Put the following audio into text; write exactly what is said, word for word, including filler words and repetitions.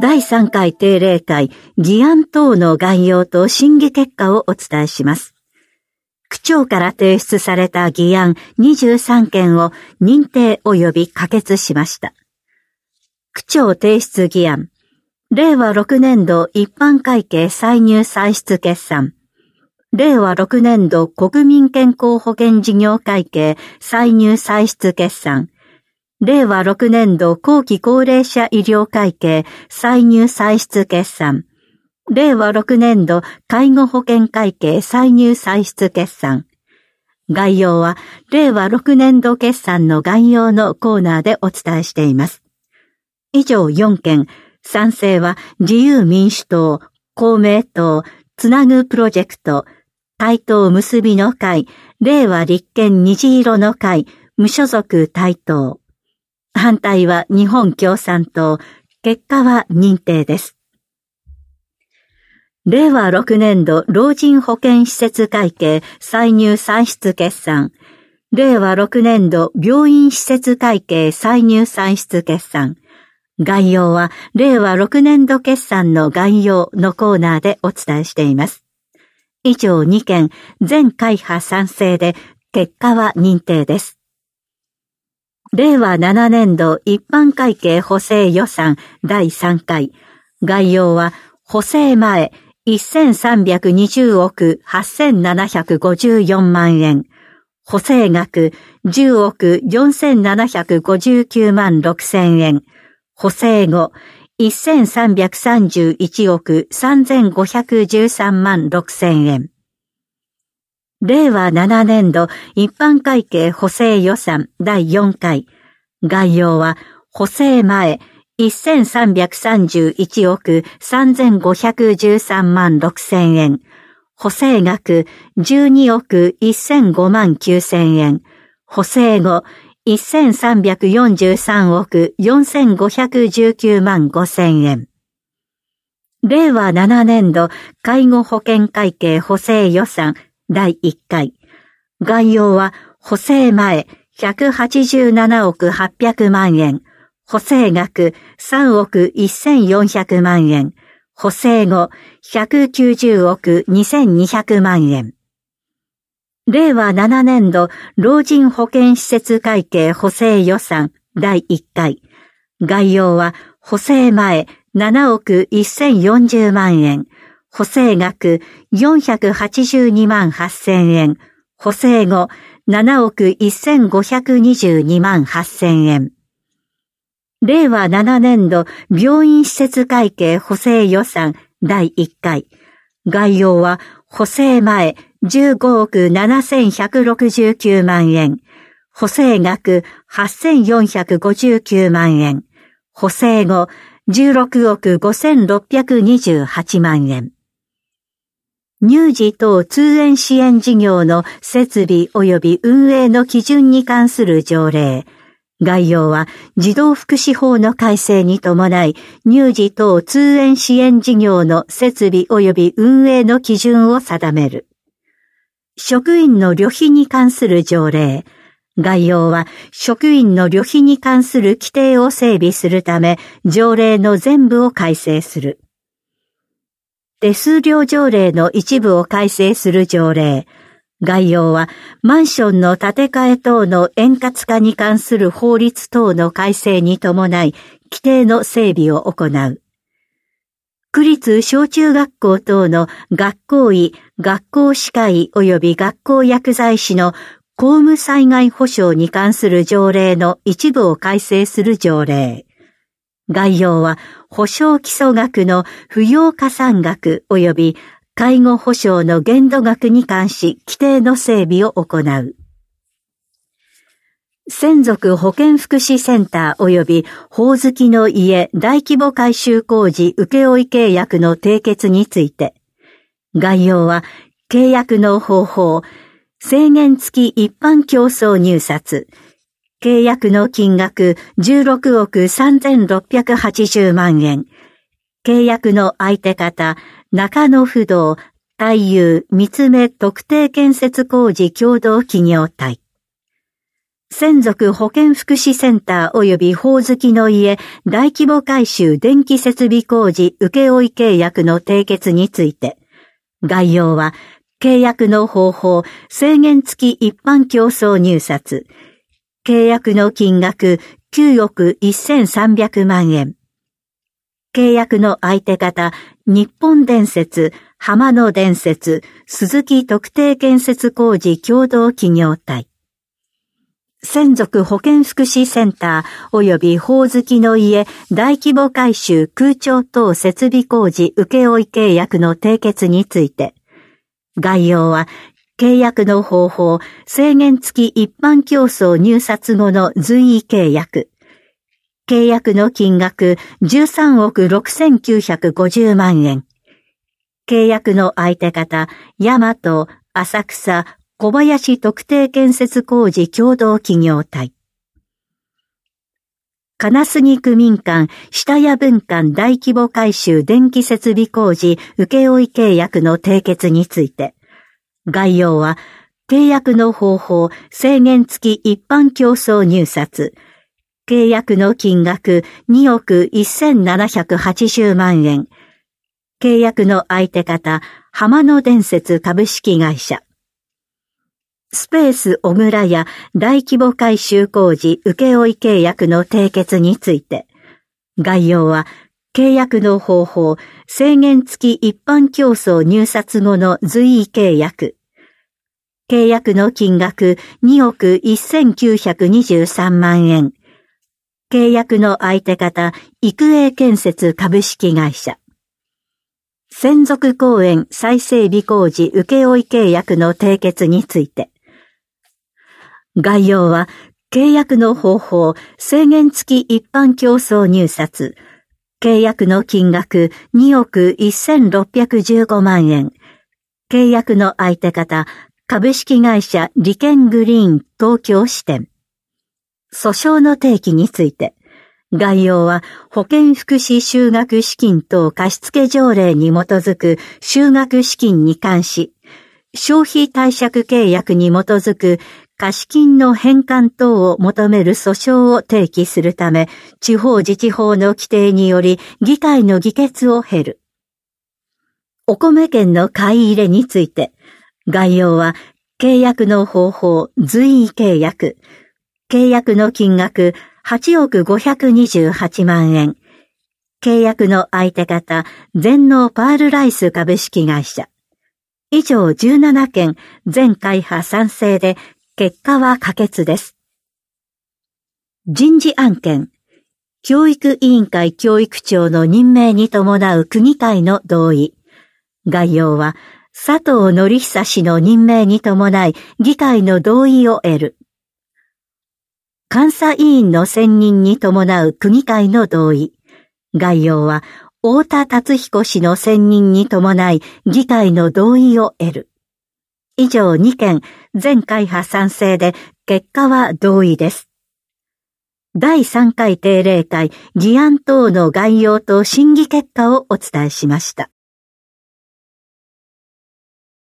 だいさんかい定例会議案等の概要と審議結果をお伝えします。区長から提出された議案にじゅうさんけんを認定及び可決しました。区長提出議案、れいわろくねんど一般会計歳入歳出決算、れいわろくねんど国民健康保険事業会計歳入歳出決算、れいわろくねんど後期高齢者医療会計歳入歳出決算、れいわろくねんど介護保険会計歳入歳出決算。概要はれいわろくねんど決算の概要のコーナーでお伝えしています。以上よんけん、賛成は自由民主党、公明党、つなぐプロジェクト、対党結びの会、れいわ立憲虹色の会、無所属対党。反対は日本共産党、結果は認定です。れいわろくねんど老人保健施設会計歳入歳出決算、れいわろくねんど病院施設会計歳入歳出決算。概要はれいわろくねんど決算の概要のコーナーでお伝えしています。以上にけん、全会派賛成で結果は認定です。れいわななねんど一般会計補正予算だいさんかい。概要は補正前せんさんびゃくにじゅうおくはっせんななひゃくごじゅうよんまんえん。補正額じゅうおくよんせんななひゃくごじゅうきゅうまんろくせんえん。補正後せんさんびゃくさんじゅういちおくさんぜんごひゃくじゅうさんまんろくせんえん。れいわななねんど一般会計補正予算だいよんかい。概要は補正前せんさんびゃくさんじゅういちおくさんぜんごひゃくじゅうさんまんろくせんえん。補正額じゅうにおくせんごまんきゅうせんえん。補正後せんさんびゃくよんじゅうさんおくよんせんごひゃくじゅうきゅうまんごせんえん。れいわななねんど介護保険会計補正予算だいいっかい。概要は補正前ひゃくはちじゅうななおくはっぴゃくまんえん。補正額さんおくせんよんひゃくまんえん。補正後ひゃくきゅうじゅうおくにせんにひゃくまんえん。れいわななねんど老人保健施設会計補正予算だいいっかい。概要は補正前ななおくせんよんじゅうまんえん。補正額よんひゃくはちじゅうにまんはっせんえん。補正後ななおくせんごひゃくにじゅうにまんはっせんえん。れいわななねんど病院施設会計補正予算だいいっかい。概要は補正前じゅうごおくななせんひゃくろくじゅうきゅうまんえん。補正額はっせんよんひゃくごじゅうきゅうまんえん。補正後じゅうろくおくごせんろっぴゃくにじゅうはちまんえん。乳児等通園支援事業の設備及び運営の基準に関する条例。概要は児童福祉法の改正に伴い乳児等通園支援事業の設備及び運営の基準を定める。職員の旅費に関する条例。概要は職員の旅費に関する規定を整備するため条例の全部を改正する。手数料条例の一部を改正する条例。概要はマンションの建て替え等の円滑化に関する法律等の改正に伴い規定の整備を行う。区立小中学校等の学校医、学校歯科医及び学校薬剤師の公務災害保障に関する条例の一部を改正する条例。概要は保障基礎額の扶養加算額及び介護保障の限度額に関し規定の整備を行う。専属保健福祉センター及び法付きの家大規模改修工事請負契約の締結について、概要は契約の方法、制限付き一般競争入札、契約の金額じゅうろくおくさんぜんろっぴゃくはちじゅうまんえん、契約の相手方、中野不動、大友、三つ目特定建設工事共同企業体。 専属保健福祉センター及びほおずきの家大規模改修電気設備工事請負契約の締結について、概要は契約の方法、制限付き一般競争入札、契約の金額きゅうおくせんさんびゃくまんえん、契約の相手方、日本電鉄、浜野電鉄、鈴木特定建設工事共同企業体。専属保健福祉センター及びほおずきの家大規模改修空調等設備工事請負契約の締結について、概要は契約の方法、制限付き一般競争入札後の随意契約、契約の金額じゅうさんおくろくせんきゅうひゃくごじゅうまんえん、契約の相手方、大和、浅草、小林特定建設工事共同企業体。金杉区民間、下谷分館大規模改修電気設備工事請負契約の締結について、概要は、契約の方法、制限付き一般競争入札、契約の金額におくせんななひゃくはちじゅうまんえん、契約の相手方、浜野電鉄株式会社、スペース小倉屋大規模改修工事請負契約の締結について、概要は契約の方法、制限付き一般競争入札後の随意契約、契約の金額におくせんきゅうひゃくにじゅうさんまんえん、契約の相手方、育英建設株式会社、専属公園再整備工事請負契約の締結について、概要は、契約の方法、制限付き一般競争入札、契約の金額におくせんろっぴゃくじゅうごまんえん、契約の相手方、株式会社リケングリーン東京支店、訴訟の提起について、概要は保健福祉就学資金等貸付条例に基づく就学資金に関し、消費貸借契約に基づく貸金の返還等を求める訴訟を提起するため、地方自治法の規定により議会の議決を経る。お米券の買い入れについて、概要は契約の方法、随意契約、契約の金額はちおくごひゃくにじゅうはちまんえん、契約の相手方、全農パールライス株式会社。以上じゅうななけん、全会派賛成で、結果は可決です。人事案件、教育委員会教育長の任命に伴う区議会の同意。概要は、佐藤則久氏の任命に伴い、議会の同意を得る。監査委員の選任に伴う区議会の同意。概要は、太田達彦氏の選任に伴い、議会の同意を得る。以上にけん、全会派賛成で、結果は同意です。だいさんかい定例会、議案等の概要と審議結果をお伝えしました。